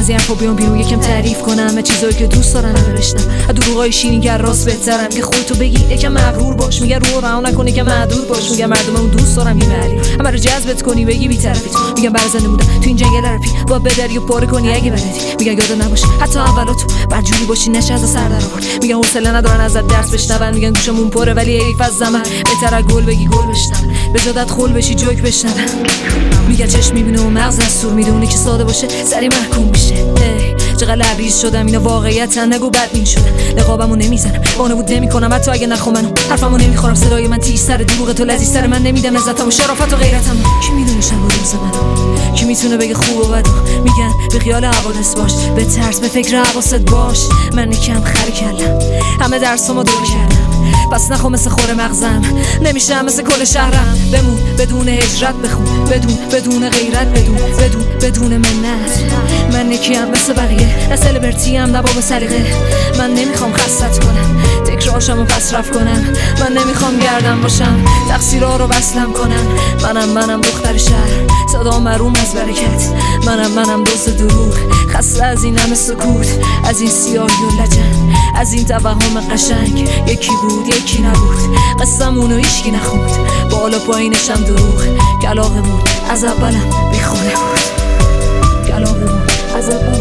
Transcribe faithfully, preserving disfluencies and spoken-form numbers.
از این حرفا بیام بیرون یکم تعریف کنم از چیزایی که دوست دارن همه بشنم، از دروغای شیرین که راست بهترم که خودتو بگی یکم مغرور باش، میگه رو رها نکنی که محدود باش، میگه مردممون دوست دارم یه معلی همه رو جذبت کنی بگی بی‌طرفی، میگم برزنده بودم تو این جنگل رپی با بدری و پاره کنی اگه بلدی، میگه یاد نباشه حتی اولاتو بعد جوری باشی نشه از سر در آورد، میگن حوصله ندارن ازت درس بشنون، میگن گوشمون پره ولی حیف از زمان بهتره گل بگی گل بشنون به جادت خول بشی جوک بشنون، میگه چشم میبینه و مغز از سور میدونه که ساده باشه سری محکوم میشه، چقدر لبریز شدم اینا واقعیتن نگو بدبین شدم، نقابمو نمیزنم بانه بود نمیکنم حتی اگه نخوام منو حرفمو نمیخورم صدای من تیز سر دروغ تو لذیذ سر من نمیدم عزتم و شرافت و غیرتم، کی میدونه شب و روز منو کی میتونه بگه خوب و بد، میگن به خیال حوادث باش به ترس به فکر حواست باش، من یکم خری کردم همه درسامو دور کردم پس نخوا مثل خور مغزم نمیشم مثل کل شهرم، بمون بدون هجرت بخون بدون بدون غیرت بدون بدون بدون منت، من یکیم مثل بقیه نه سلبرتی ام نه باب سلیقه، من نمیخوام خستت کنم تکرارشم و پس رفت کنم، من نمیخوام گردم باشم تقصیرها رو وصلم کنم، منم منم دختر شهر صدا مروم از برکت، منم منم دوست دروغ خسته از این همه سکوت، از این سیاهی و لجن از این توهم قشنگ، یکی بود یکی نبود قسمونو هیچکی نخوند بالا پایینشم دروغ، کلاغمون از اولم بیخونه بود کلاغمون از اولم